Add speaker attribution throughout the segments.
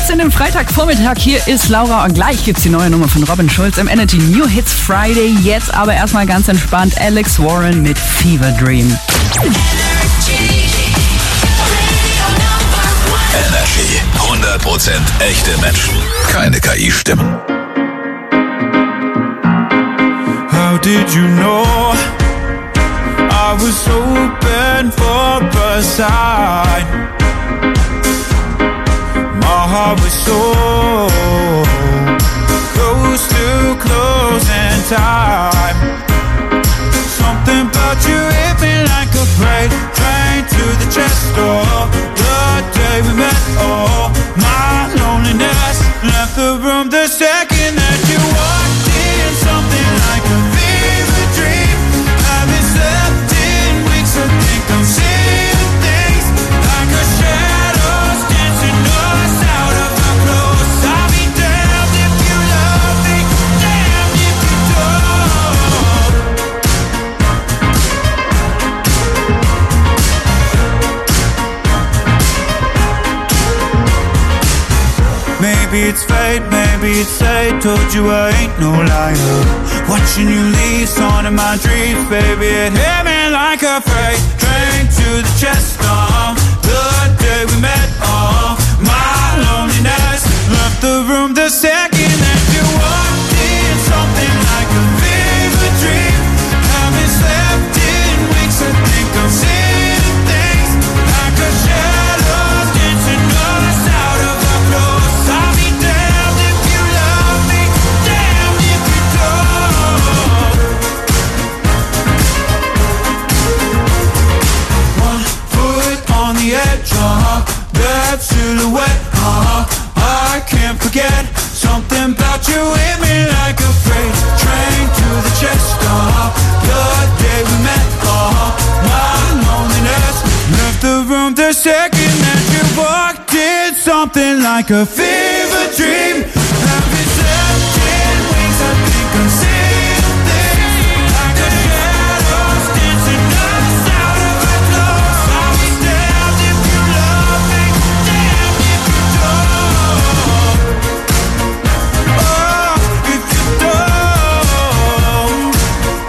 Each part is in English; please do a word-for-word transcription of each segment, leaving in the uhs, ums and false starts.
Speaker 1: in den Freitagvormittag. Hier ist Laura und gleich gibt's die neue Nummer von Robin Schulz im Energy New Hits Friday. Jetzt aber erstmal ganz entspannt Alex Warren mit Fever Dream.
Speaker 2: Energy hundert Prozent echte Menschen, keine K I-Stimmen.
Speaker 3: How did you know I was open for a sign? My heart was so close to closing time. Something about you hit me like a freight train to the chest door. The day we met, oh, my loneliness left the room the second that you walked in. Something like a fever dream. Haven't slept in weeks, I think I'm seeing things like a shadows dancing us out of our clothes. I'll be damned if you love me, damned if you don't. Maybe it's fate, maybe it's fate. Told you I ain't no liar. Watching you leave, on in my dreams, baby. It hit me like a freight train to the chest. Oh, the day we met. Oh, my loneliness left the room the second that you walked in. Something like a fever dream. Haven't slept in weeks. I think I'm seeing things like a shadows dancing us out of our clothes. I'll be damned if you love me, damned if you don't. One foot on the edge, uh-huh, that silhouette, uh-huh, I can't forget. Something about you hit me like a freight train to the chest, uh-huh, the day we met, uh-huh, my loneliness left the room the second that you walked in. Something like a fever dream. Haven't slept in weeks, I think I'm seeing things like the shadows dancing us out of our clothes. I'll be damned if you love me, damned if you don't. Oh, if you don't.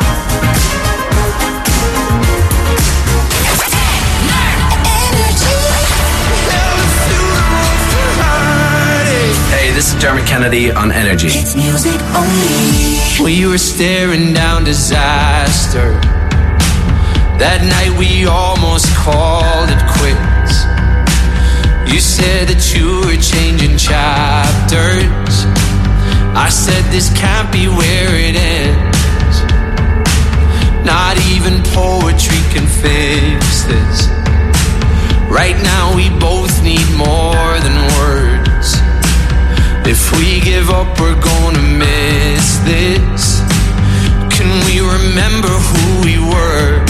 Speaker 4: Hey, this is Dermot Kennedy on Energy.
Speaker 5: It's music only.
Speaker 6: We were staring down disaster. That night we almost called it quits. You said that you were changing chapters. I said this can't be where it ends. Not even poetry can fix this. Right now we both need more than words. If we give up, we're gonna miss this. Can we remember who we were?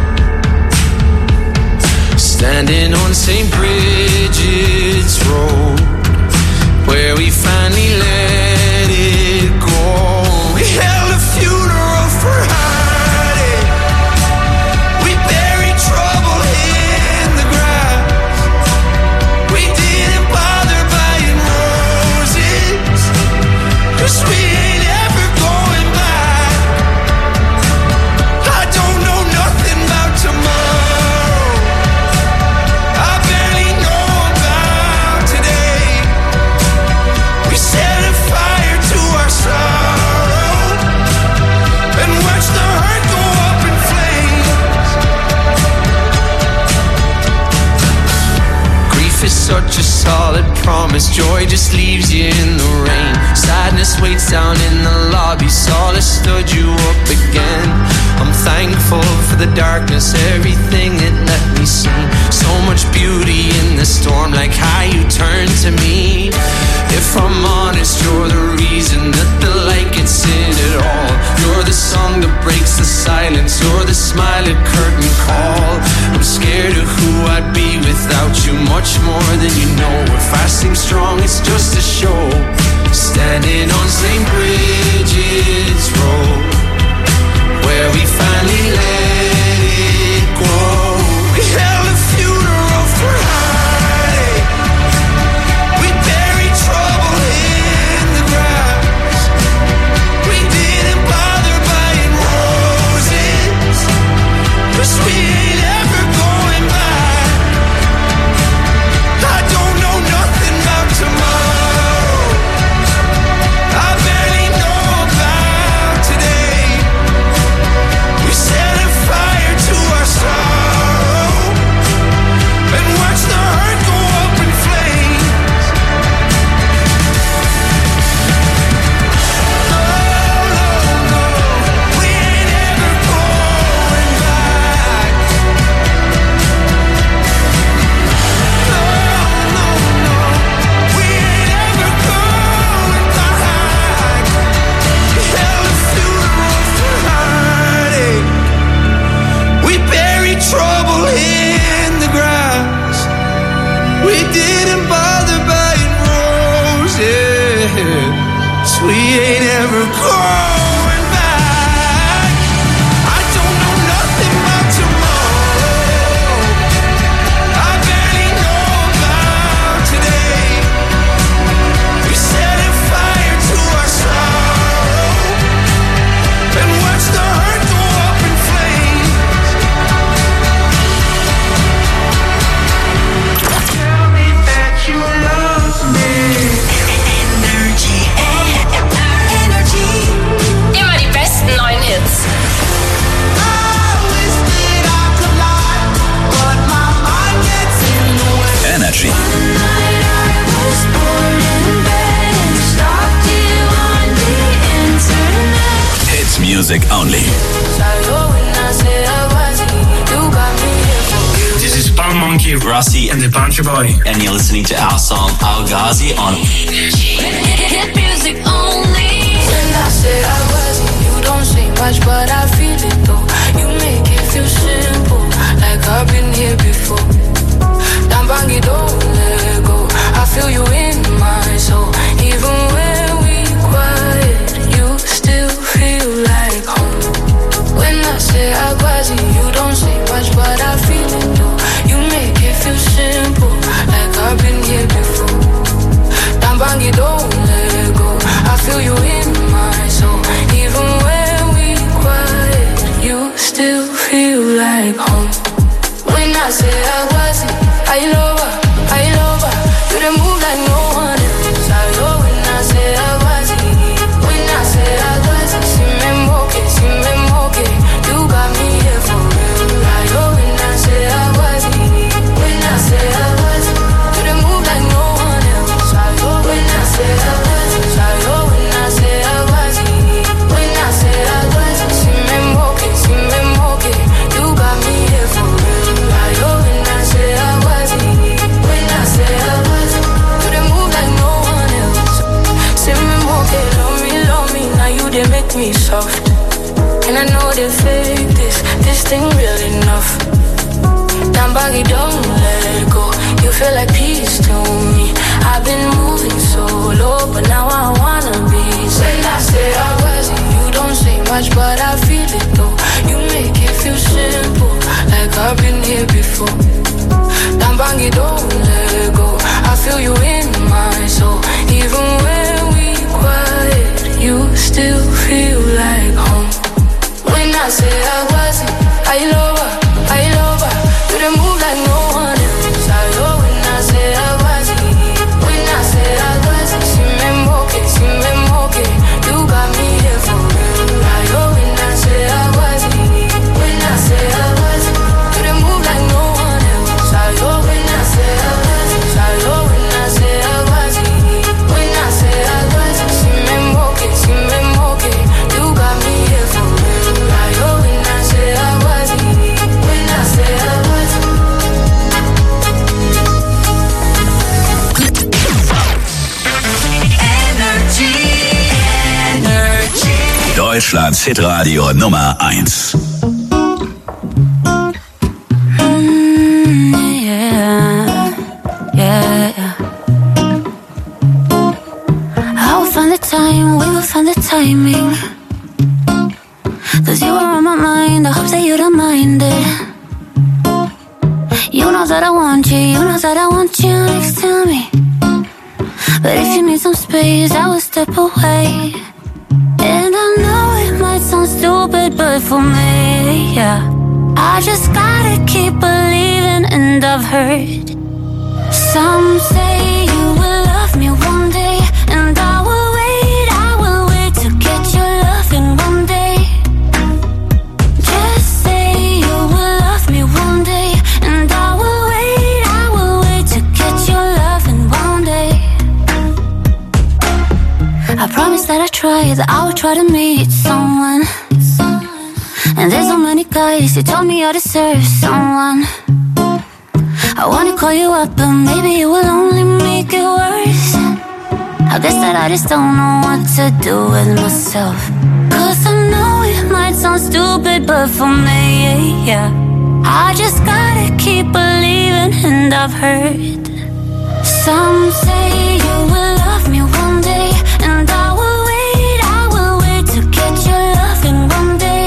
Speaker 6: Standing on Saint Bridget's Road, where we finally let it go. We held a funeral for Heidi. We buried trouble in the grass. We didn't bother buying roses, 'cause we ain't ever going back. I don't know nothing about tomorrow. I barely know about today. We set a fire to our sorrow and watch the hurt go up in flames. Grief is such a solid promise. Joy just leaves you in the rain. Sadness waits down in the lobby. Solace stood you up again. I'm thankful for the darkness, everything it let me see. So much beauty in the storm, like how you turn to me. If I'm honest, you're the reason that the light gets in at all. You're the song that breaks the silence. You're the smile at curtain call. I'm scared of who I'd be without you, much more than you know. If I seem strong, it's just a show. Standing on Saint Bridget's Road, where we finally let it go. We held a funeral for Heidi. We buried didn't bother buying roses. So we ain't ever going back. I don't know nothing about tomorrow. I barely know about today. We setting fire to our sorrow and watch the hurt go up in flames. Tell me that you love me.
Speaker 5: Energy. Energy.
Speaker 7: Immer die besten neuen Hits.
Speaker 2: Energy. Hits music only.
Speaker 4: This is Bun Monkey, Rossi, and the Buncher Boy, and you're listening to our song Al Ghazi on
Speaker 7: Hit music only.
Speaker 8: When I say I wasn't, you don't say much, but I feel it though. You make it feel simple, like I've been here before. Dambangi, don't let go. I feel you in my soul. Even when we quiet, you still feel like home. When I say I wasn't, you don't say much, but I feel it though. You make it feel simple, like I've been here before. Dambangi, don't let go. I feel you in my soul. Even when we quiet, you still feel like home. When I say I wasn't, I love her, I love her. You done move like no one else. I love when I say I wasn't. When I say I wasn't, see me moke, see me moke. You got me here for real. I love when I say I wasn't. When I say I wasn't, you done move like no one else. I love when I say I wasn't. I love when I say I wasn't. When I say I wasn't, see me moke, see me moke. You got me here for real. I love when I say I wasn't. When I say I wasn't, you done move like no one else. See me moke, love me, love me. Now you done make me soft. And I know they fake this, this thing real enough. Damn baggy, don't let go. You feel like peace to me. I've been moving so low, but now I wanna be. When I say I wasn't, you don't say much, but I feel it though. You make it feel simple, like I've been here before. Damn baggy, don't let go. I feel you in my soul. Even when we quiet, you still feel like home. When I say I wasn't, I love her, I love her. You done move like no one else. I love when I say I wasn't. When I say I wasn't, see me moke, see me moke. You got me here for real. I love when I say I wasn't. When I say I wasn't, you done move like no one else. I love when I say I wasn't. I love when I say I wasn't. When I say I wasn't, see me moke, see me moke. You got me here for real. I love when I say I wasn't. When I say I wasn't.
Speaker 5: Energy. Energy.
Speaker 2: Deutschlands Hitradio Nummer eins.
Speaker 8: Yeah, yeah. I will find the time, we will find the timing. Cause you are on my mind, I hope that you don't mind it. You know that I want you, you know that I want you next to me. But if you need some space, I will step away. And I know it might sound stupid, but for me, yeah, I just gotta keep believing. And I've heard some say you will love me one day, and I will wait, I will wait to get your loving one day. Just say you will love me one day, and I will wait, I will wait to get your loving one day. I promise that I try, that I will try to meet someone. And there's so many guys who told me I deserve someone. I wanna call you up, but maybe it will only make it worse. I guess that I just don't know what to do with myself. Cause I know it might sound stupid, but for me, yeah, I just gotta keep believing. And I've heard Some say you will love me one day, and I will wait, I will wait to get your loving one day.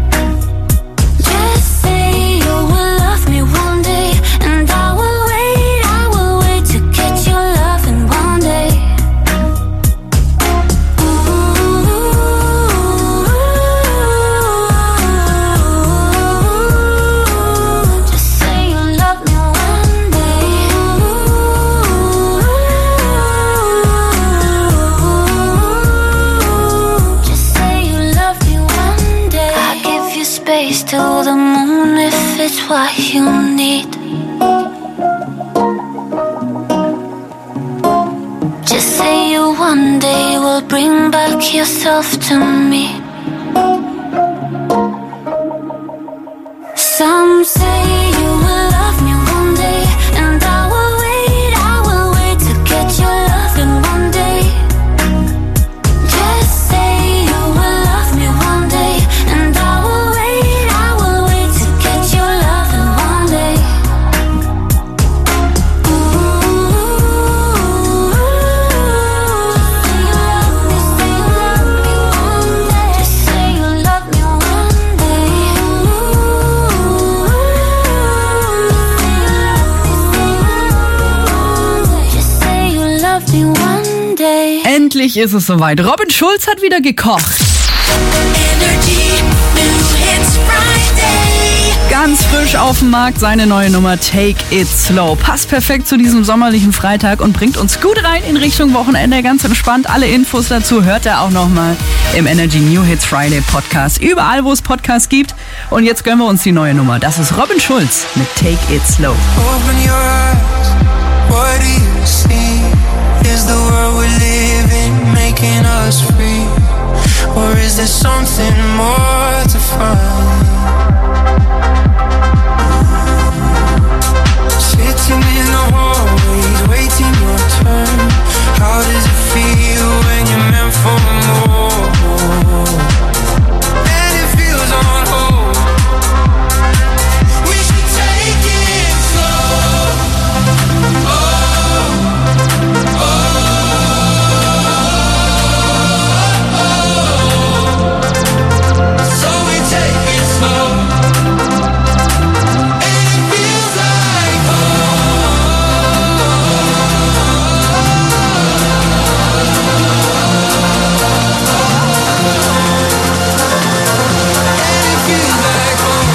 Speaker 8: Just say you will love me one day, and I will wait, I will wait to get your loving one day. Just say you love me one day. Just say you love me one day. I give you space till the moon if it's what you need. Just say you one day will bring back yourself to me. Some say you will love me one day, and I will wait, I will wait to get your loving one day. Just say you will love me one day, and I will wait, I will wait to get your loving one day. Just say you love me one day. Just say you love me one day.
Speaker 1: Endlich ist es soweit. Robin Schulz hat wieder gekocht.
Speaker 5: Energy New Hits Friday.
Speaker 1: Ganz frisch auf dem Markt seine neue Nummer Take It Slow. Passt perfekt zu diesem sommerlichen Freitag und bringt uns gut rein in Richtung Wochenende. Ganz entspannt. Alle Infos dazu hört ihr auch nochmal im Energy New Hits Friday Podcast. Überall, wo es Podcasts gibt. Und jetzt gönnen wir uns die neue Nummer. Das ist Robin Schulz mit Take It Slow.
Speaker 6: Open your eyes, what do you see? Is the world we live in making us free? Or is there something more to find? Sitting in the hallways, waiting your turn. How does it feel when you're meant for more? And it feels on hold. We should take it slow. So we take it slow. And it feels like And it feels like home.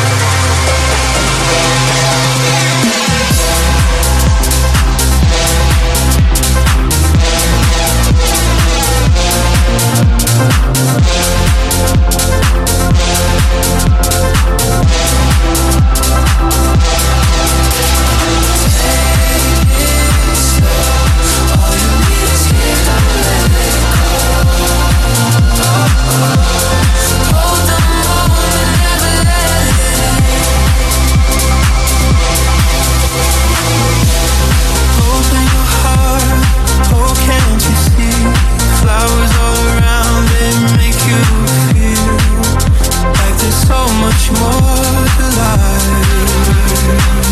Speaker 6: Open your heart, oh can't you see? Flowers all around it make you feel like there's so much more to life.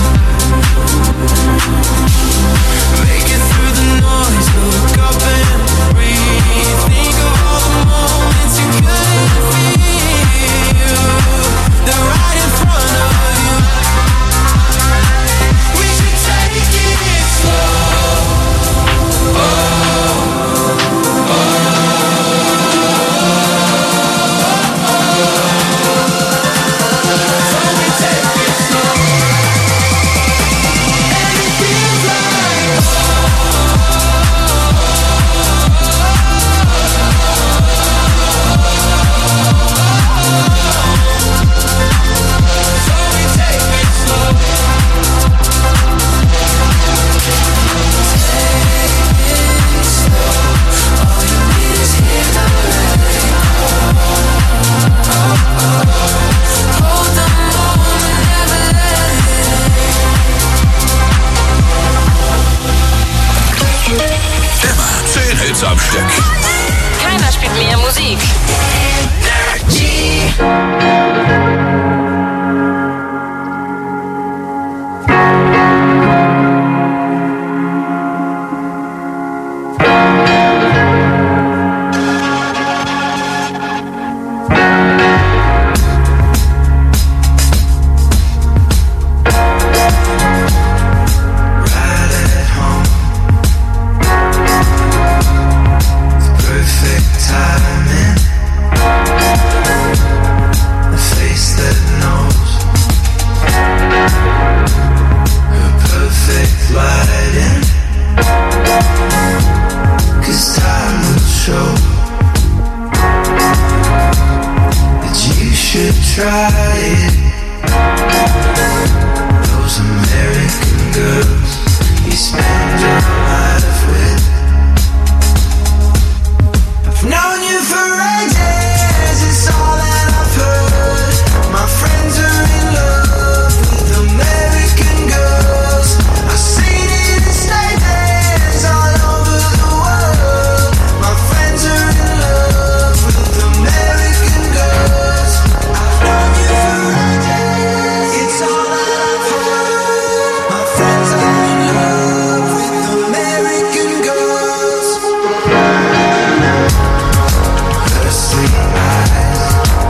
Speaker 6: Make it through the noise, look up and breathe. Think of all the moments you couldn't feel. They're right in front of you. We should take it slow. So we take it slow. And it feels like So we take it slow. All you need is here to let it go. Hold the moment, never let it.
Speaker 2: Immer zehn Hits am Stück.
Speaker 7: Keiner spielt mehr Musik.
Speaker 6: try it. Those American girls you spend your life with. I've known you for ages, it's all that I've heard. My friends are in love with American girls. I've seen it in stages all over the world. My friends are in love with American girls. I've known you for ages, it's all that I've heard. My friends are in love with American girls. Her sweet eyes,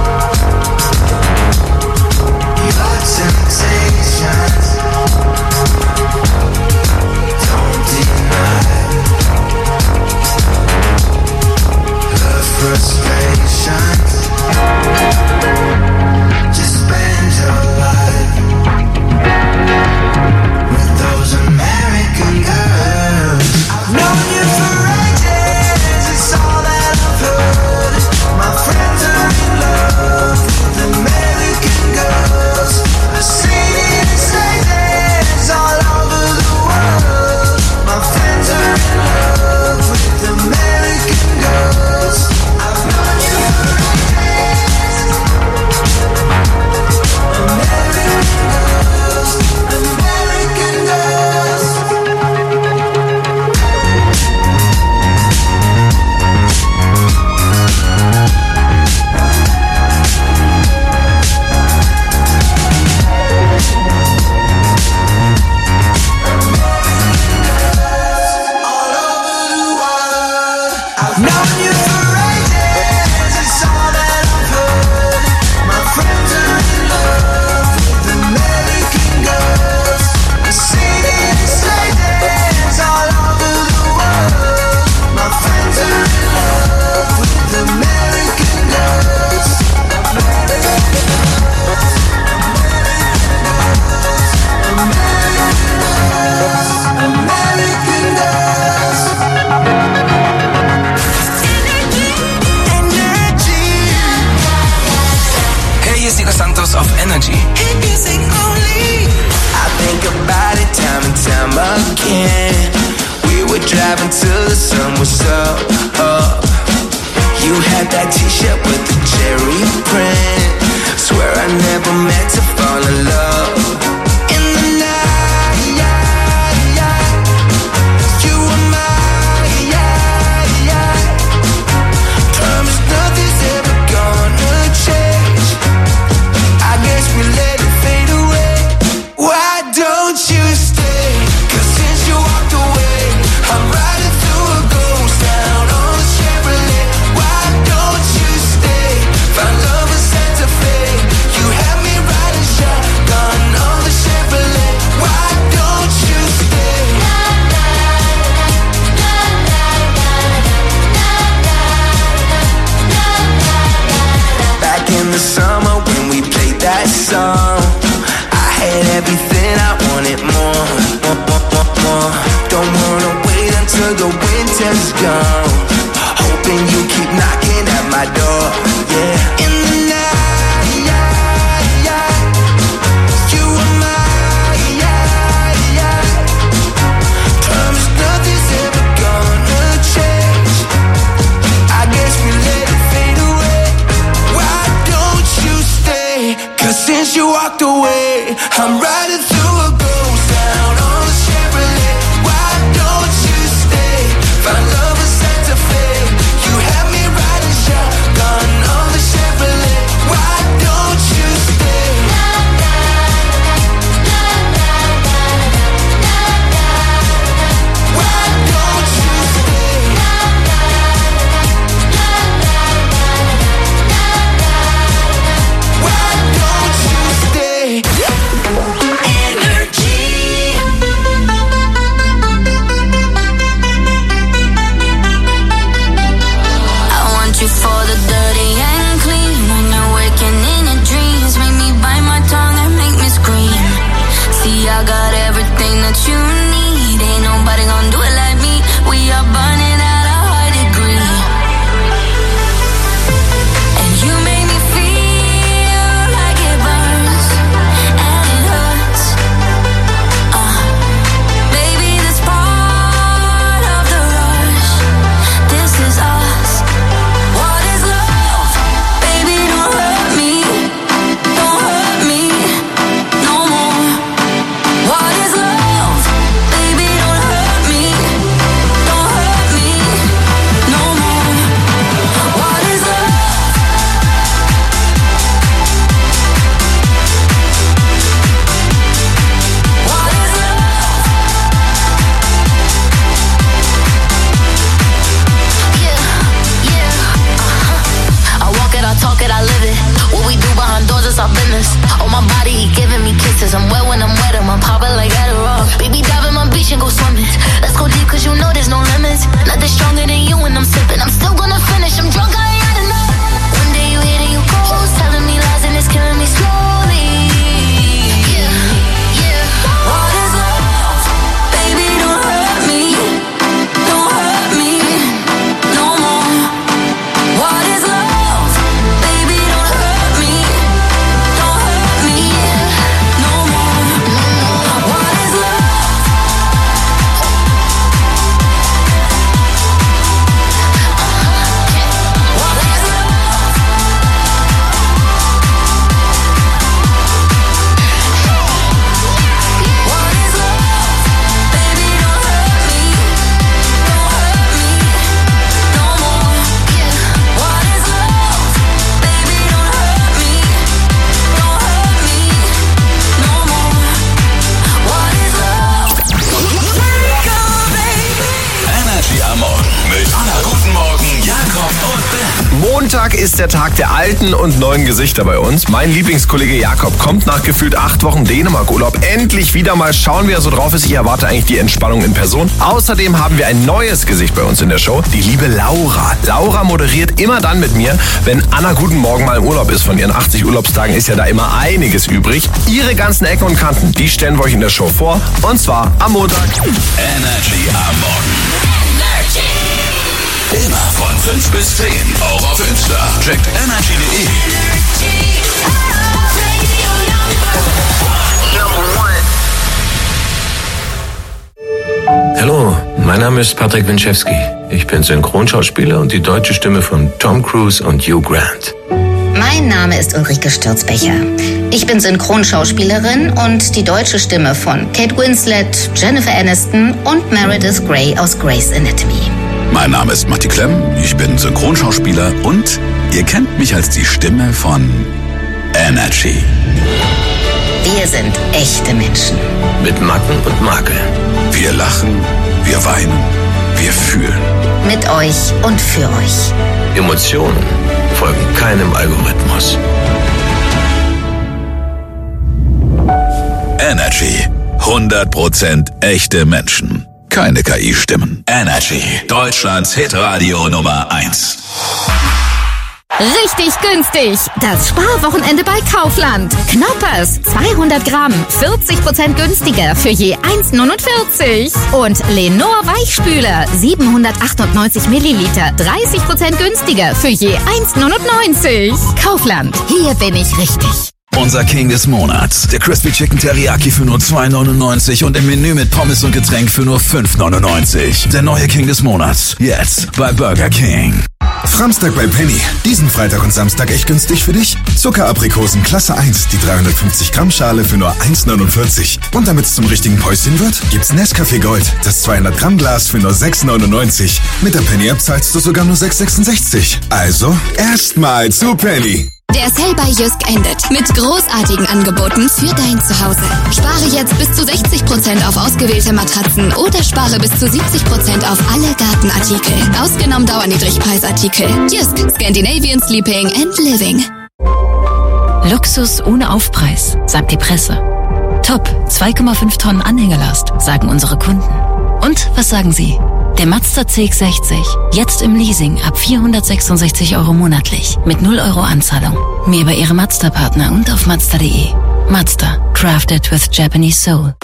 Speaker 6: your temptations, don't deny her frustrations. Just spend your life with those American girls. I've known you for ages, it's all that I've heard. My friends are in love with American girls. I've seen it in stages all over the world. My friends are in love with American girls. I've known you for ages. American girls, American girls. All over the world. I've known you for ages, it's all that I've heard. My friends are in love with American girls. I've seen it in stages all over the world. My friends are in love with American girls. American girls, American girls. Energy.
Speaker 9: Hey, hier ist Nico Santos auf Energy.
Speaker 6: Hit music only. I think about it time and time again. We were driving till the sun was up, up. You had that t-shirt with the cherry print. Swear I never meant to fall in love. In the night, you were mine. Promise nothing's ever gonna change. I guess we let it fade away. Why don't you stay? 'Cause since you walked away, I'm riding through a ghost town on a Chevrolet. Why don't you stay? Find love in Santa Fe. You had me riding shotgun on the Chevrolet. Why don't you stay? Back in the summer when we played that song, I had everything, I wanted more, more, more, more, more. Don't wanna wait until the winter's gone. Hoping you keep knocking at my door, yeah. In the night, you were mine. Promise nothing's ever gonna change. I guess we let it fade away. Why don't you stay? 'Cause since you walked away, I'm riding through a ghost town on a Chevrolet. Why don't you stay? Find love in Santa Fe. You had
Speaker 5: Let's go deep cause you know there's no limits. Nothing stronger than you when I'm sipping. I'm still gonna finish, I'm drunk, I ain't had enough. One day you hit and you go, telling me lies and it's killing me slowly. Yeah, yeah. What is love? Baby, don't hurt me. Don't hurt me no more. What is love? Baby, don't hurt me. Don't hurt me no more. What is love? What is love? What is love? Baby, don't hurt me. Don't hurt me no more. What is love? Baby, don't hurt me. Don't hurt me no more. What is love?
Speaker 2: Energy am Morgen mit Anna. Guten Morgen, Jakob und Ben.
Speaker 10: Montag ist der Tag der alten und neuen Gesichter bei uns. Mein Lieblingskollege Jakob kommt nach gefühlt acht Wochen Dänemark-Urlaub endlich wieder mal schauen, wie er so drauf ist. Ich erwarte eigentlich die Entspannung in Person. Außerdem haben wir ein neues Gesicht bei uns in der Show, die liebe Laura. Laura moderiert immer dann mit mir, wenn Anna Guten Morgen mal im Urlaub ist. Von ihren achtzig Urlaubstagen ist ja da immer einiges übrig. Ihre ganzen Ecken und Kanten, die stellen wir euch in der Show vor. Und zwar am Montag.
Speaker 2: Energy am Morgen. Immer von fünf bis zehn. Auch auf Insta. Checkt energy punkt de.
Speaker 11: Hallo, mein Name ist Patrick Winczewski. Ich bin Synchronschauspieler und die deutsche Stimme von Tom Cruise und Hugh Grant.
Speaker 12: Mein Name ist Ulrike Stürzbecher. Ich bin Synchronschauspielerin und die deutsche Stimme von Kate Winslet, Jennifer Aniston und Meredith Grey aus Grey's Anatomy.
Speaker 2: Mein Name ist Matti Klemm, ich bin Synchronschauspieler und ihr kennt mich als die Stimme von Energy.
Speaker 12: Wir sind echte Menschen.
Speaker 11: Mit Macken und Makeln.
Speaker 2: Wir lachen, wir weinen, wir fühlen.
Speaker 12: Mit euch und für euch.
Speaker 11: Emotionen folgen keinem Algorithmus.
Speaker 2: Energy. hundert Prozent echte Menschen. Keine K I-Stimmen. Energy. Deutschlands Hitradio Nummer eins.
Speaker 13: Richtig günstig. Das Sparwochenende bei Kaufland. Knoppers zweihundert Gramm, vierzig Prozent günstiger für je eins neunundvierzig. Und Lenor Weichspüler siebenhundertachtundneunzig Milliliter, dreißig Prozent günstiger für je eins neunundneunzig. Kaufland. Hier bin ich richtig.
Speaker 2: Unser King des Monats. Der Crispy Chicken Teriyaki für nur zwei neunundneunzig und im Menü mit Pommes und Getränk für nur fünf neunundneunzig. Der neue King des Monats. Jetzt bei Burger King.
Speaker 14: Samstag bei Penny. Diesen Freitag und Samstag echt günstig für dich? Zuckeraprikosen Klasse eins, die dreihundertfünfzig Gramm Schale für nur eins neunundvierzig. Und damit es zum richtigen Päuschen wird, gibt's Nescafé Gold, das zweihundert Gramm Glas für nur sechs neunundneunzig. Mit der Penny App zahlst du sogar nur sechs sechsundsechzig. Also, erstmal zu Penny.
Speaker 13: Der Sale bei Jysk endet mit großartigen Angeboten für dein Zuhause. Spare jetzt bis zu sechzig Prozent auf ausgewählte Matratzen oder spare bis zu siebzig Prozent auf alle Gartenartikel. Ausgenommen Dauerniedrigpreisartikel. Jysk, Scandinavian Sleeping and Living.
Speaker 15: Luxus ohne Aufpreis, sagt die Presse. Top, zwei Komma fünf Tonnen Anhängerlast, sagen unsere Kunden. Und was sagen Sie? Der Mazda C X sechzig, jetzt im Leasing ab vierhundertsechsundsechzig Euro monatlich, mit null Euro Anzahlung. Mehr bei Ihrem Mazda-Partner und auf Mazda punkt de. Mazda, crafted with Japanese soul.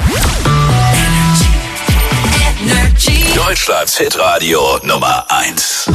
Speaker 2: Deutschlands Hitradio Nummer eins.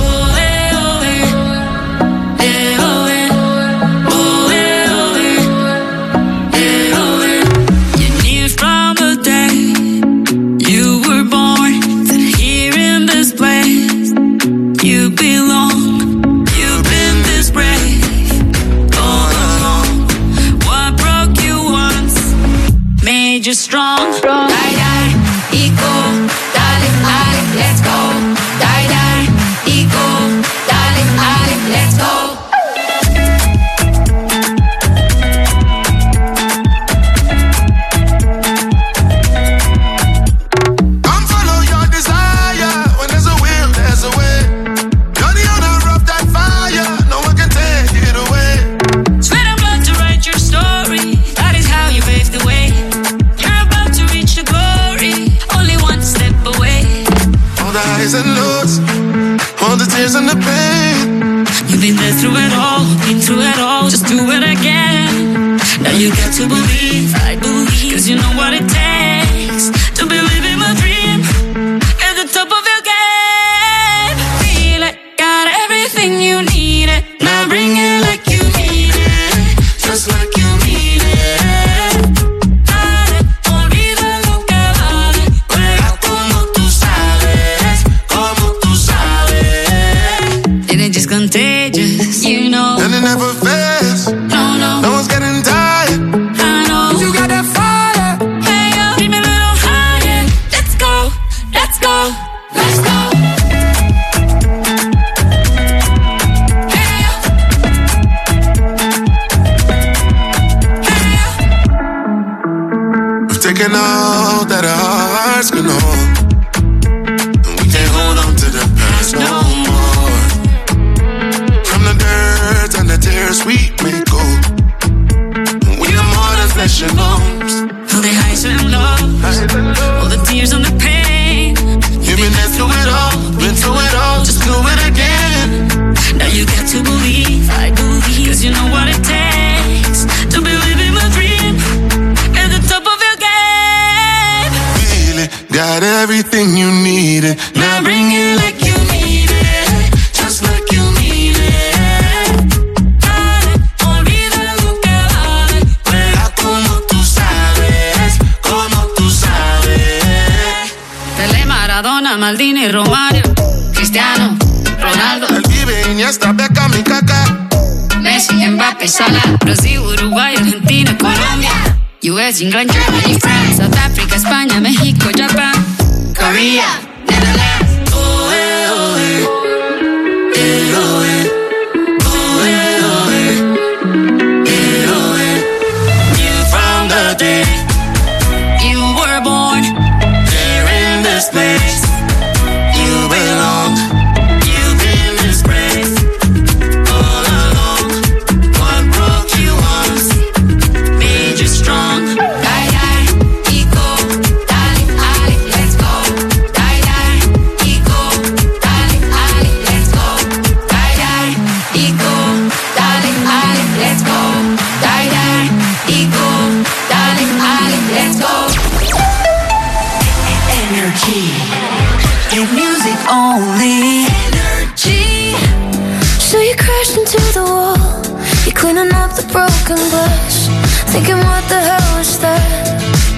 Speaker 16: You belong, you've been this brave all along. What broke you once made you strong. Die, die, eco, darling, darling, let's go. Die, die, eco, darling, darling, let's go.
Speaker 17: highs and lows, all the tears and the pain.
Speaker 16: You've been there through it all, been through it all, just do it again. Now you got to believe, I believe, cause you know what it takes to believe in my dream. At the top of your game, feel it, got everything you need it. Now bring it like you need it, just like you need it. Dale, olvida lo que vale, juega como tú sabes, como tú sabes. And it's just contagious, you know.
Speaker 17: And it never fails,
Speaker 16: no, no,
Speaker 17: no one's getting tired.
Speaker 16: I know,
Speaker 17: you got that fire.
Speaker 16: Hey yo, keep me a little higher. Let's go, let's go, let's go.
Speaker 17: Taking all that our hearts can hold, and we can't hold on to the past no more. From the dirt and the tears we may go, we are more than flesh and bones.
Speaker 16: All the highs and lows, all the tears and the pain.
Speaker 17: You've been there through it all, been through it all, just do it again.
Speaker 16: Now you got to believe, I believe, cause you know what it takes to believe in my dream. At the top of your game,
Speaker 17: feel it, got everything you needed.
Speaker 16: now bring it like you need it, just like you need it. Dale, olvida lo que vale,
Speaker 17: juega como tú sabes, como tú sabes.
Speaker 16: Pelé, Maradona, Maldini, Romario, Cristiano, Ronaldo,
Speaker 17: El Pibe, Iniesta, Beckham y Kaká,
Speaker 16: Messi, Mbappé, Salah, Brasil, Uruguay, Argentina, Colombia, U S, England, Germany, France, South Africa, España, México, Japan, Korea, Netherlands.
Speaker 17: Oh, eh, oh, eh. Eh, oh, eh. Oh, eh, oh, eh. Eh, oh, eh.
Speaker 16: You from the day you were born,
Speaker 17: There in this place, you belong.
Speaker 16: you've been disgraced all along.
Speaker 17: What broke you once
Speaker 16: Made you strong. Die, die, ego, dale, ale, let's go. Die, die, ego, dale, ale, let's go. Die, die, ego, dale, ale, let's go. Die, die, ego, dale, ale, let's go. Energy, give music only. Energy.
Speaker 8: So you crashed into the wall, you're cleaning up the broken glass, thinking what the hell was that?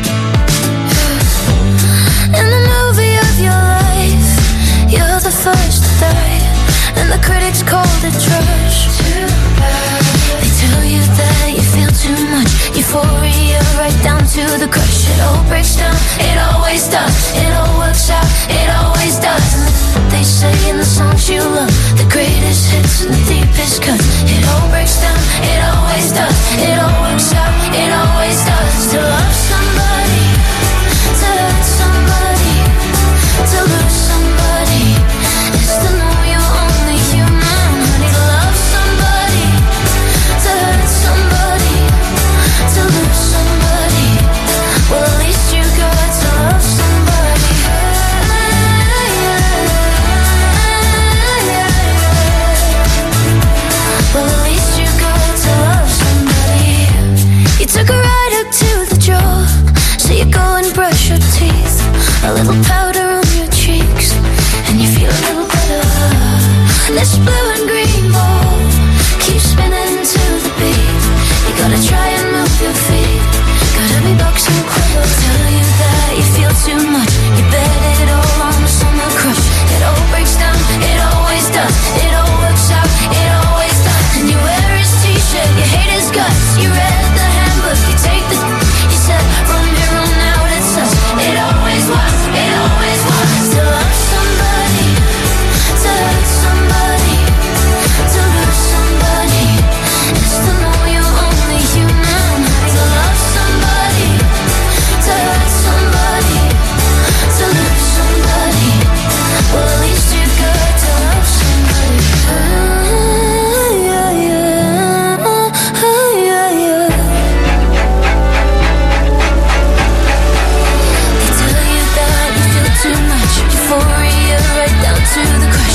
Speaker 8: In the movie of your life, you're the first to die, and the critics called it trash. They tell you that you feel too much euphoria, right down to the crush. It all breaks down, it always does. It all works out, it always does. And they say in the songs you love, the greatest hits and the deepest cuts. It all breaks down, it always does. It all works out, it always does. To love somebody, to hurt somebody, to lose somebody, is to know you're only human. Honey, to love somebody, to hurt somebody, to lose somebody. Well, at least you got to love somebody.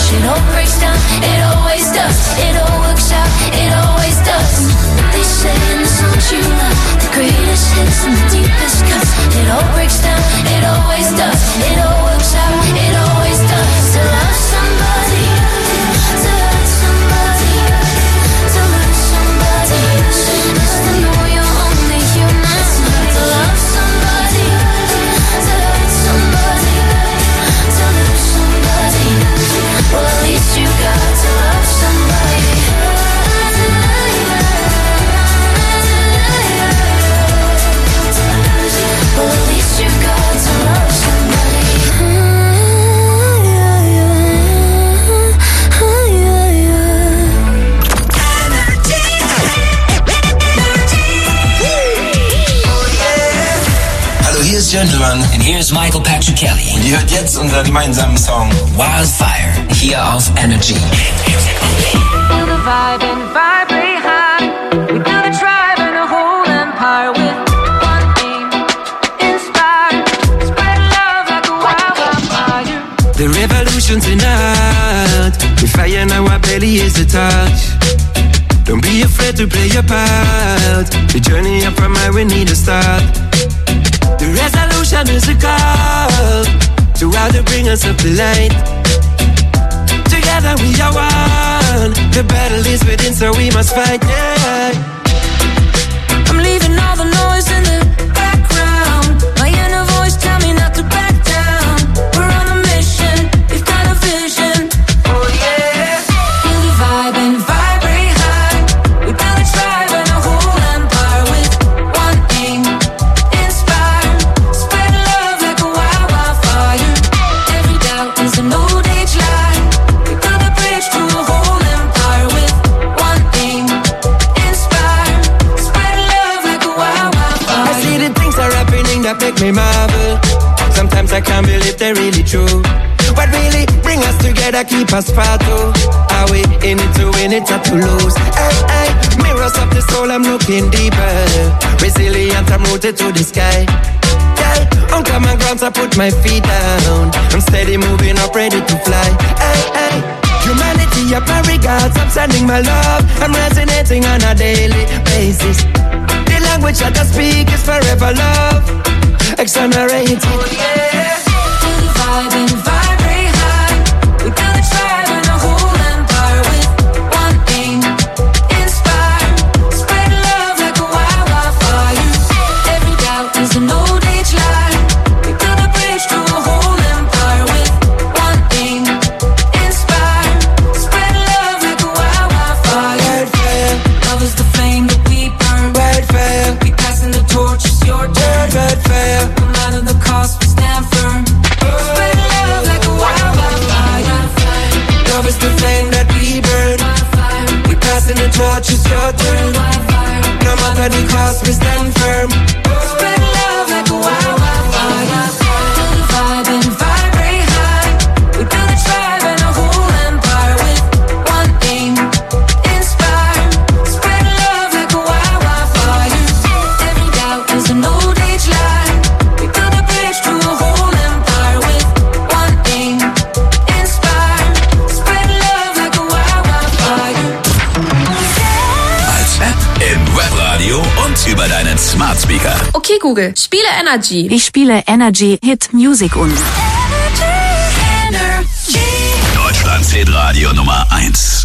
Speaker 5: It all breaks down, it always does. It all works out, it always does. They say in the songs you love, the greatest hits and the deepest cuts. It all breaks down, it always does. It all works out, it always does. To love somebody, to hurt somebody, to lose somebody, just to know you're only human. To love somebody, to hurt somebody, to lose somebody. Well, at least you got to love somebody. Well, at least you got to love somebody.
Speaker 9: Hallo, hier ist Gentleman.
Speaker 4: And here's Michael Patrick Kelly.
Speaker 9: Und ihr hört jetzt unseren gemeinsamen Song
Speaker 4: Wildfire, hier auf Energy.
Speaker 8: Feel the vibe and vibrate high. We build a tribe and a whole empire with one aim, inspire, spread love like a wildfire.
Speaker 6: The revolution's in out. The fire in our belly is a touch. Don't be afraid to play your part. The journey up from high, we need to start. The resolution is a call to how to bring us up the light. Together we are one. The battle is within, so we must fight, yeah.
Speaker 8: I'm leaving all the noise in the background. My inner voice tell me not to back down. We're on a mission, we've got a vision. Oh yeah. Feel the vibe and vibrate high. We build a tribe and a whole empire with one aim, inspire, spread love like a wild wildfire. Every doubt is an old age lie. We build a bridge to a whole empire with one aim, inspire, spread love like a wild wildfire.
Speaker 6: I see the things are happening that make me marvel. Sometimes I can't believe they're really true. What really bring us together, keep us sparkle. Are we in it to win it or to lose? Hey, hey, mirrors of the soul, I'm looking deeper. Resilient, I'm rooted to the sky. Yeah, on common grounds, I put my feet down. I'm steady moving up, ready to fly. Hey, hey, humanity, up my regards. I'm sending my love. I'm resonating on a daily basis. The language that I speak is forever love. Exonerated.
Speaker 8: Oh yeah. Feel the vibe and vibrate high. We build a tribe and a whole empire with one aim, inspire, spread love like a wild wildfire. Every doubt is an old age lie. We build a bridge to a whole empire with one aim, inspire, spread love like a wild wildfire.
Speaker 6: Wildfire,
Speaker 8: Love is the flame that we burn.
Speaker 6: wildfire,
Speaker 8: We passing the torch, it's your turn.
Speaker 6: wildfire.
Speaker 8: No matter the cost, we stand firm. Spread love like a wild wildfire.
Speaker 6: Love is the flame that we burn. We passing the torch, it's your turn. No matter the cost, we stand firm.
Speaker 8: Spread love like a wild wildfire. Feel the vibe and vibrate high. We build a tribe and a whole empire with one aim, inspire, spread love like a wild wildfire. Every doubt is an old age lie. We build a bridge to a whole empire with one aim, inspire, spread love like a wild wildfire.
Speaker 2: Als App im Webradio und über deinen Smart Speaker.
Speaker 7: Okay, Google, spiele Energy.
Speaker 15: Ich spiele Energy Hit Music und
Speaker 2: Deutschlands Hitradio Nummer eins.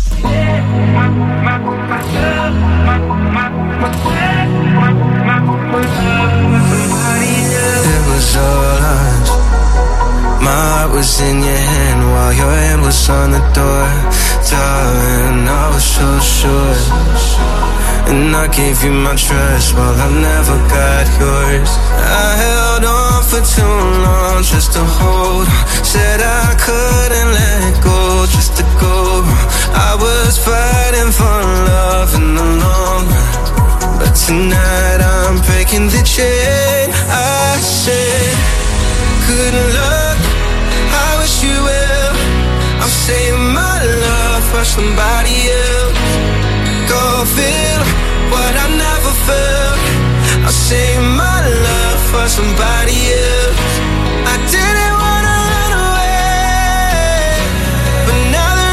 Speaker 6: It was all us. My heart was in your hand while your hand was on the door. Darling, I was so sure. And I gave you my trust while I never got yours. I held on for too long just to hold. Said I couldn't let go just to go. I was fighting for love in the long run, but tonight I'm breaking the chain. I said, good luck, I wish you well. I'm saving my love for somebody else. Go feel what I never felt. I'll save my love for somebody else. I didn't wanna run away, but now that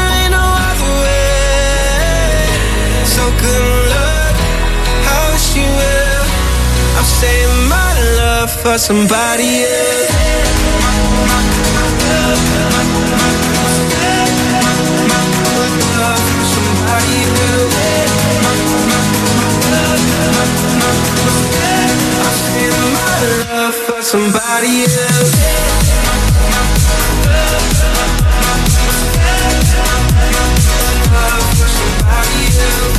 Speaker 6: for somebody else. Love for somebody else. Love for somebody else.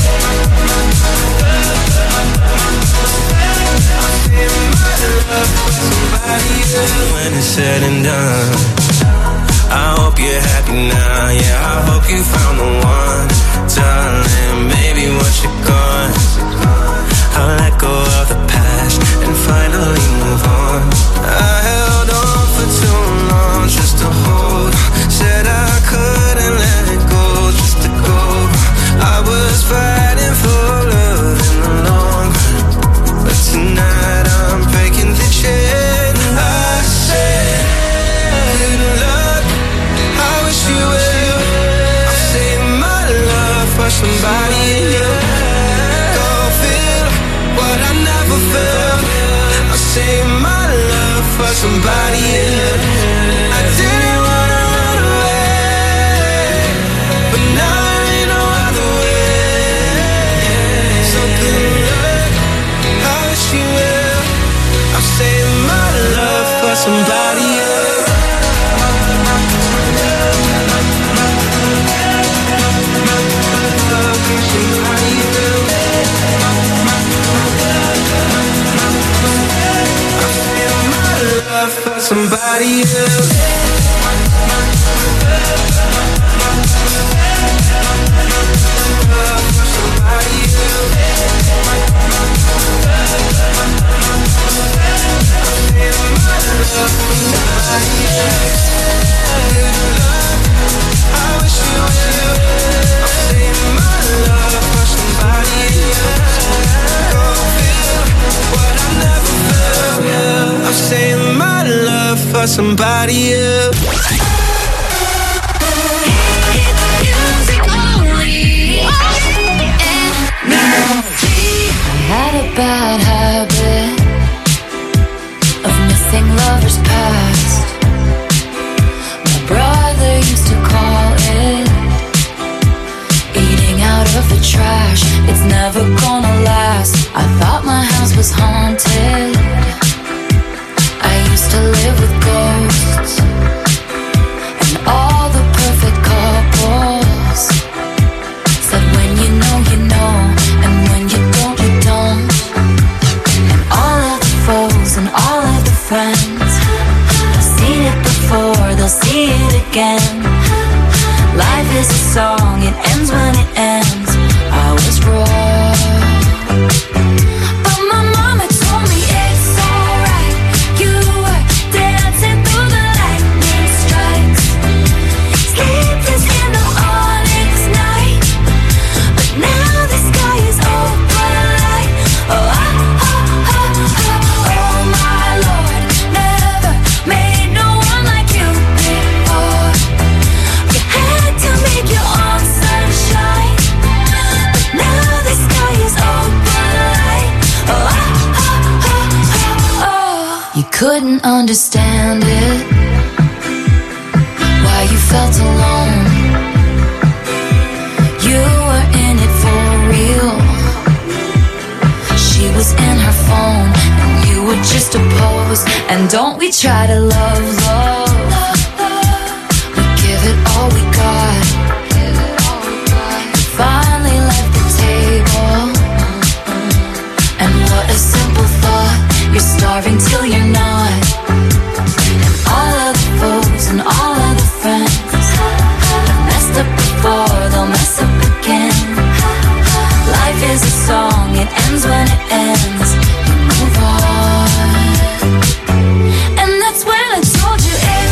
Speaker 6: When it's said and done, I hope you're happy now. Yeah, I hope you found the one, darling. Maybe once you're gone, I'll let go of the past and finally move on. I held on for too long just to hold. Said I couldn't let it go just to go. I was fighting for love in the long run, but tonight I'm breaking the chain. I said, look, I wish you well. I'm saving my love for somebody else. Go feel what I never felt. I'll save my love for somebody else. I didn't wanna run away, but now there ain't no other way. So good luck, I wish you well. I'll save my love for somebody else. Love for somebody else. Love for somebody else. I wish you well. I'm saving my love for somebody else. Go feel what I never felt. I'm saving my love for somebody else.
Speaker 8: I had a bad habit of missing lovers past. My brother used to call it eating out of the trash. It's never gonna last. I thought my house was haunted. I used to live with ghosts and all the perfect couples said when you know you know, and when you don't you don't. And all of the foes and all of the friends, I've seen it before, they'll see it again. Life is a song, it ends when it ends. I was wrong, but my mama told me it's alright. You were dancing through the lightning strikes, sleepless in the onyx night, but now the sky is open light. Oh, oh, oh, oh, oh, oh my Lord, never made no one like you before. You had to make your own sunshine, but now the sky is open light. Oh, oh, oh, oh, oh, oh. You couldn't understand it, why you felt alone. You were in it for real. She was in her phone and you were just a pose. And don't we try to love, love. We give it all we got. We finally left the table. And what a simple thought, you're starving till you're not. And all of the foes and all of the friends have messed up before, they'll mess up again. Life is a song, it ends when it ends. You move on. And that's when I told you it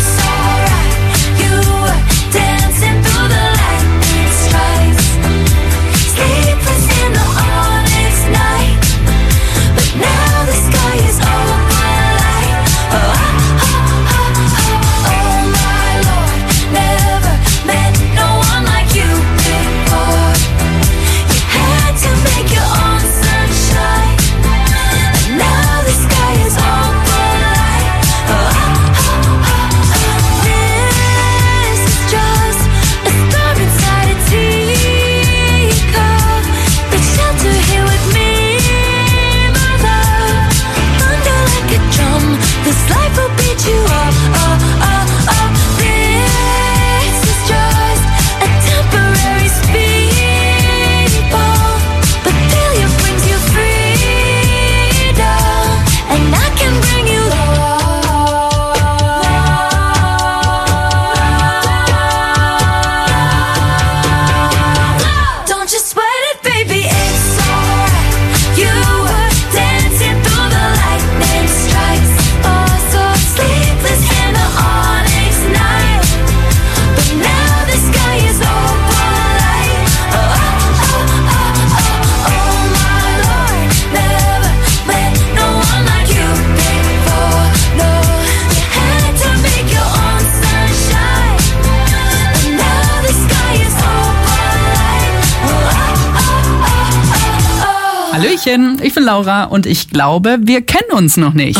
Speaker 1: Hallöchen, ich bin Laura und ich glaube, wir kennen uns noch nicht.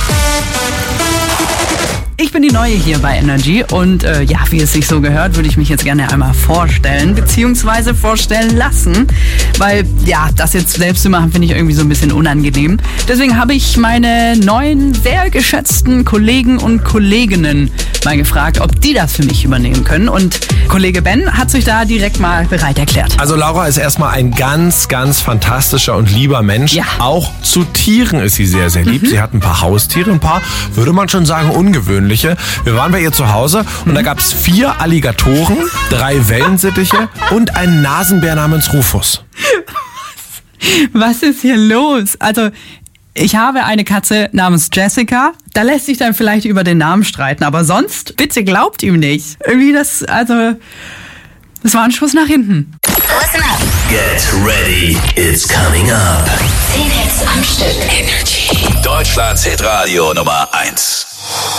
Speaker 1: Ich bin die Neue hier bei Energy und äh, ja, wie es sich so gehört, würde ich mich jetzt gerne einmal vorstellen, beziehungsweise vorstellen lassen, weil ja, das jetzt selbst zu machen, finde ich irgendwie so ein bisschen unangenehm. Deswegen habe ich meine neuen, sehr geschätzten Kollegen und Kolleginnen mal gefragt, ob die das für mich übernehmen können, und Kollege Ben hat sich da direkt mal bereit erklärt.
Speaker 10: Also Laura ist erstmal ein ganz, ganz fantastischer und lieber Mensch.
Speaker 1: Ja.
Speaker 10: Auch zu Tieren ist sie sehr, sehr lieb. Mhm. Sie hat ein paar Haustiere, ein paar, würde man schon sagen, ungewöhnliche. Wir waren bei ihr zu Hause und mhm. da gab es vier Alligatoren, drei Wellensittiche und einen Nasenbär namens Rufus.
Speaker 1: Was ist hier los? Also, ich habe eine Katze namens Jessica. Da lässt sich dann vielleicht über den Namen streiten, aber sonst, bitte glaubt ihm nicht. Irgendwie das, also, das war ein Schuss nach hinten.
Speaker 5: Listen up.
Speaker 2: Get ready, it's coming up.
Speaker 5: zehn Hits am Stück. Energy.
Speaker 2: Deutschlands Hitradio Nummer eins.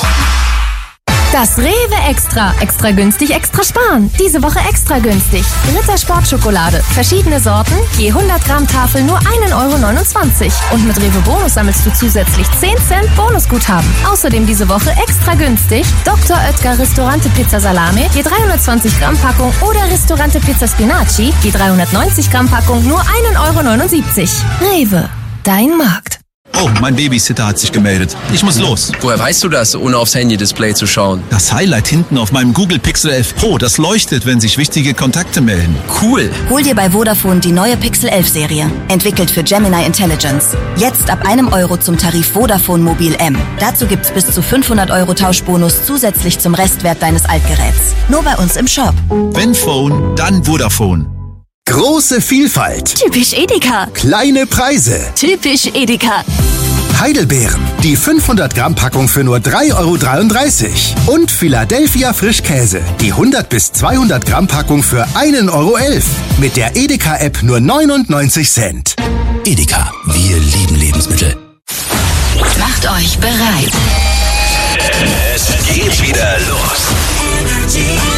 Speaker 13: Das Rewe Extra. Extra günstig, extra sparen. Diese Woche extra günstig. Ritter Sportschokolade. Verschiedene Sorten. Je hundert Gramm Tafel nur ein Euro neunundzwanzig. Und mit Rewe Bonus sammelst du zusätzlich zehn Cent Bonusguthaben. Außerdem diese Woche extra günstig. Doktor Oetker Ristorante Pizza Salami. Je dreihundertzwanzig Gramm Packung. Oder Ristorante Pizza Spinaci. Je dreihundertneunzig Gramm Packung nur ein Euro neunundsiebzig. Rewe. Dein Markt.
Speaker 18: Oh, mein Babysitter hat sich gemeldet. Ich muss los.
Speaker 19: Woher weißt du das, ohne aufs Handy-Display zu schauen?
Speaker 18: Das Highlight hinten auf meinem Google Pixel elf Pro, das leuchtet, wenn sich wichtige Kontakte melden.
Speaker 19: Cool.
Speaker 20: Hol dir bei Vodafone die neue Pixel elf Serie. Entwickelt für Gemini Intelligence. Jetzt ab einem Euro zum Tarif Vodafone Mobil M. Dazu gibt's bis zu fünfhundert Euro Tauschbonus zusätzlich zum Restwert deines Altgeräts. Nur bei uns im Shop.
Speaker 18: Wenn Phone, dann Vodafone.
Speaker 21: Große Vielfalt.
Speaker 13: Typisch Edeka.
Speaker 21: Kleine Preise.
Speaker 13: Typisch Edeka.
Speaker 21: Heidelbeeren. Die fünfhundert Gramm Packung für nur drei Euro dreiunddreißig. Und Philadelphia Frischkäse. Die hundert bis zweihundert Gramm Packung für ein Euro elf. Mit der Edeka-App nur neunundneunzig Cent.
Speaker 2: Edeka, wir lieben Lebensmittel.
Speaker 15: Macht euch bereit.
Speaker 2: Es geht wieder los.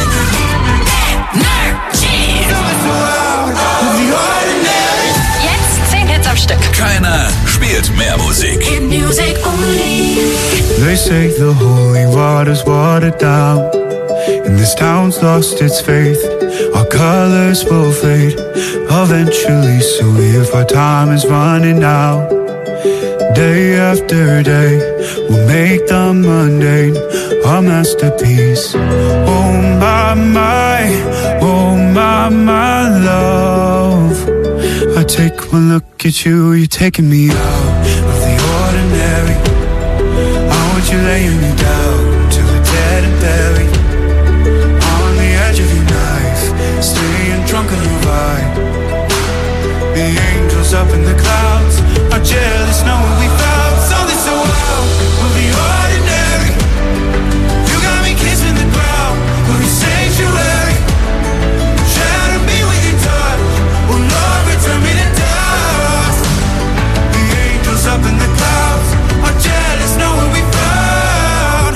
Speaker 15: Jetzt zehn Hits am Stück.
Speaker 2: Keiner spielt mehr Musik.
Speaker 16: Music only.
Speaker 3: They say the holy water's watered down, and this town's lost its faith. Our colors will fade eventually, so if our time is running out, day after day, we'll make the mundane our masterpiece. Oh my, my, oh my, my love. I take one look at you, you're taking me out of the ordinary. I want you laying me down till we're dead and buried. On the edge of your knife, staying drunk on your vibe. The angels up in the clouds are jealous knowing we found something so wild. We'll be ordinary. You got me kissing the ground. We'll be sanctuary. Shadow me with your touch. Oh Lord, return me to dust. The angels up in the clouds are jealous knowing we found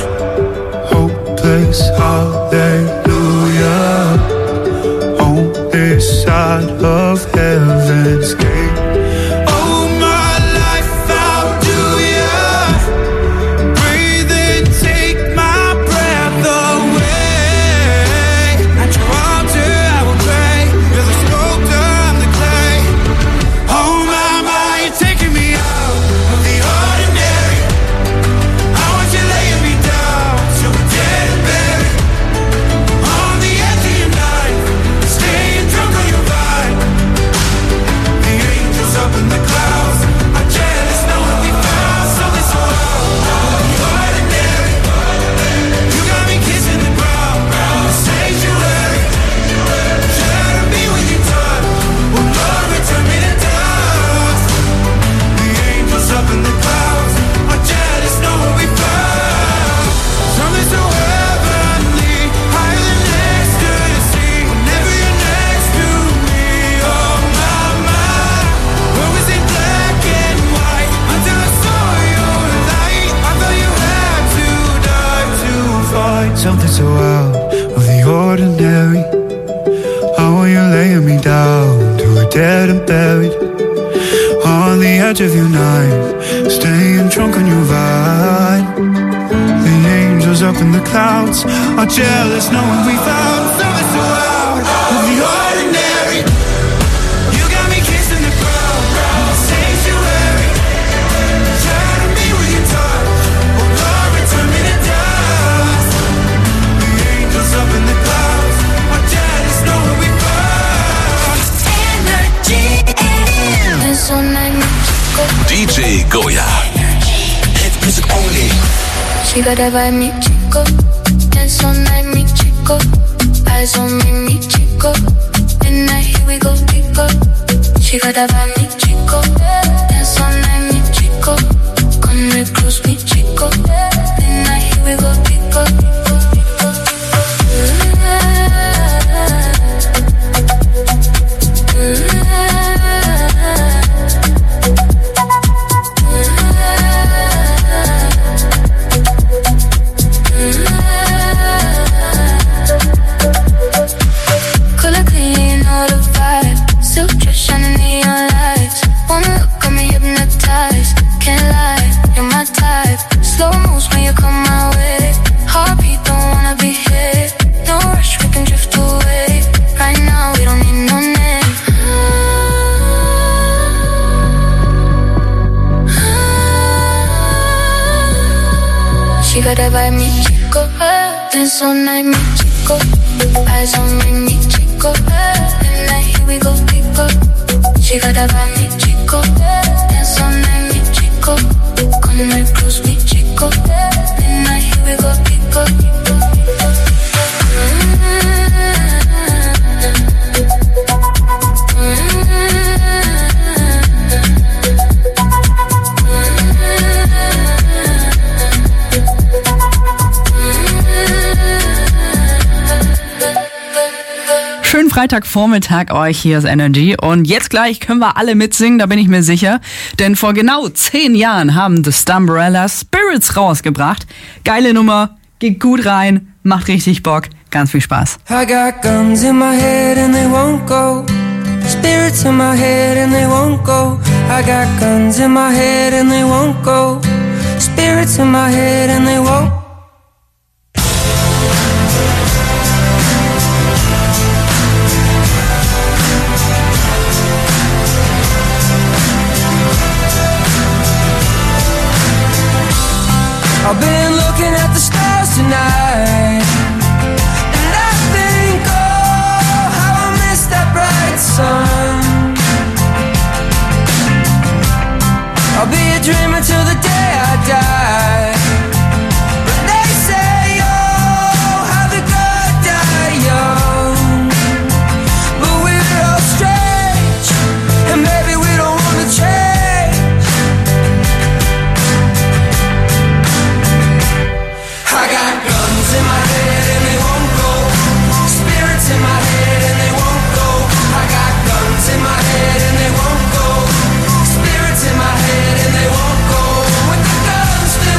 Speaker 3: clouds are jealous knowing we found something so out of the ordinary. You got me kissing the ground, sanctuary. Turn to me with your touch, oh Lord, return me to dust. The angels up in the clouds are jealous knowing we found energy.
Speaker 8: It's all night,
Speaker 2: D J Goya.
Speaker 9: Hit music only.
Speaker 8: She got that vibe, mi chico. Dance all night, mi chico. Eyes on me, mi chico. Midnight, here we go, pico. She got that vibe, mi chico. Dance all night, mi chico. Come real close, mi chico. Midnight, here we go, pico. Dance all night, mi chico. Eyes on me, mi chico. Midnight, here we go, pico. She got that vibe, mi chico. Dance all night, mi chico. Come real close, mi chico. Midnight, here we go, pico.
Speaker 1: Schönen Freitagvormittag euch, hier ist Energy. Und jetzt gleich können wir alle mitsingen, da bin ich mir sicher. Denn vor genau zehn Jahren haben The Stumbrella Spirits rausgebracht. Geile Nummer, geht gut rein, macht richtig Bock, ganz viel Spaß.
Speaker 12: I got guns in my head and they won't go. Spirits in my head and they won't go. I got guns in my head and they won't go. Spirits in my head and they won't. I've been looking at the stars tonight, and I think, oh, how I miss that bright sun. I'll be a dreamer till the day I die. But they say, oh, how the good die young. But we're all strange, and maybe we don't wanna change. I got guns in my head and they won't go. Spirits in my head and they won't go. I got guns in my head and they won't go. Spirits in my head and they won't go. With the guns still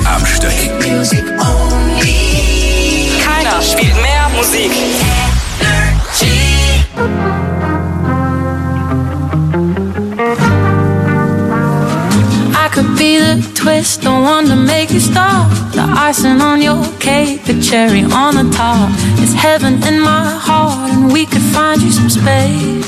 Speaker 2: am Stück.
Speaker 11: Keiner spielt mehr Musik.
Speaker 8: I could be the twist, the one to make you stop. The icing on your cake, the cherry on the top. It's heaven in my heart, and we could find you some space.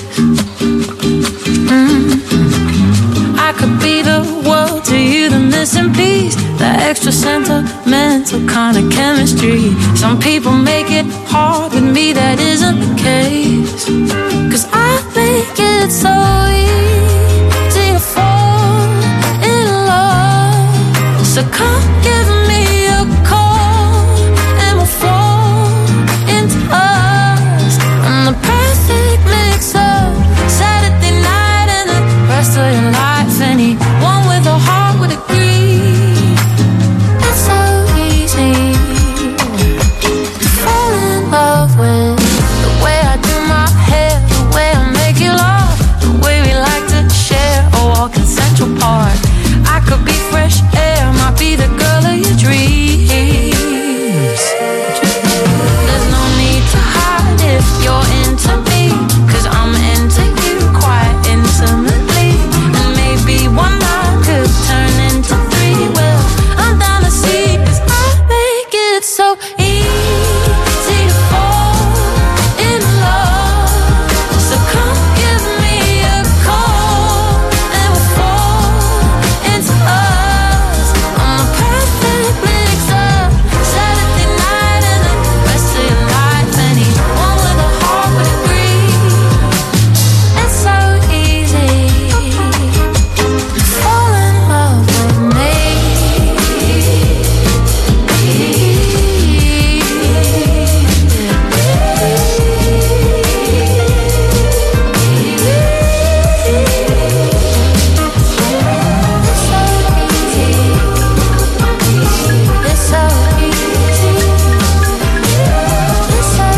Speaker 8: Mm. I could be the world to you, the missing piece, the extra sentimental kind of chemistry. Some people make it hard, with me that isn't the case. Cause I make it so easy to fall in love. So come give me a call and we'll fall into us. I'm the perfect mix of Saturday night and the rest of your life. Anyone with a heart would agree. It's so easy to fall in love with the way I do my hair, the way I make you laugh, the way we like to share a walk in Central Park. I could be fresh air, might be the girl of your dreams. There's no need to hide if you're into me, cause I'm into you quite intimately. And maybe one night could turn into three. Well, I'm down to see, cause I make it so easy to fall in love. So come give me a call and we'll fall into us. I'm the perfect mix of Saturday night and the rest of your life. Anyone with a heart would agree. It's so easy to fall in love with me. It's so easy. It's so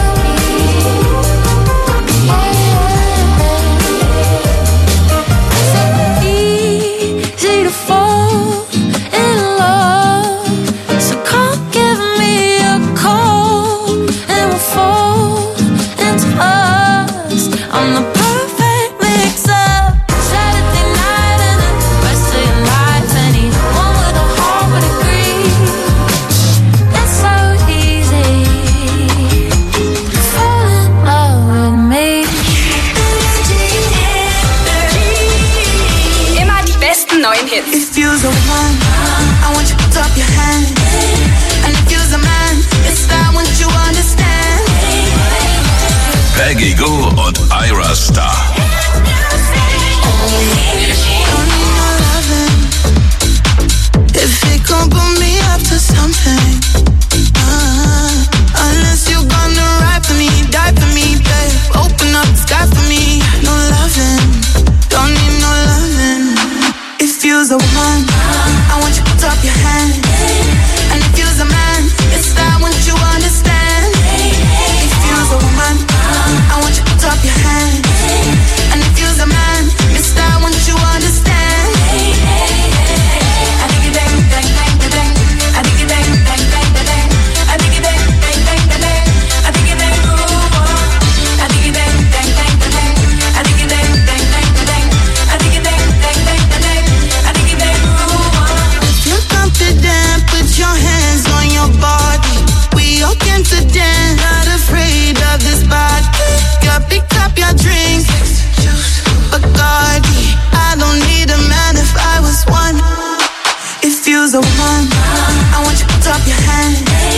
Speaker 8: easy to fall in love. So come give me a call and we'll fall into us. I'm the perfect mix up Saturday night and the rest of your life. Anyone with a heart would agree. It's so easy to fall in love with me.
Speaker 11: Immer die besten neuen Hits.
Speaker 12: If you're the one, I want you to put up your hand. And if you're the man, it's that what you understand.
Speaker 2: Peggy Gou und Ira Star.
Speaker 12: Don't need no loving if it gon' put me up to something. Uh, unless you're gonna ride for me, die for me, babe. Open up the sky for me. No loving, don't need no loving. If you're the one, I want you to put up your hand. And if you're the man, it's that what you understand. If you're the woman, I want you to put up your hand. And if you're the man, it's that what you understand. I think it bang, bang, bang, bang. I think it bang, bang, bang, bang. I think it bang, bang, bang, bang. I think it bang, ooh. I think it bang, bang, bang, bang. I think it bang, bang, bang, bang. I think it bang, bang, bang, bang. I think it bang, ooh. If you're confident, put your hands on your body. We all came to dance, not afraid of this body. Girl, pick up your drink, Bacardi. I don't need a man if I was one. If you're the one, I want you to put up your hand.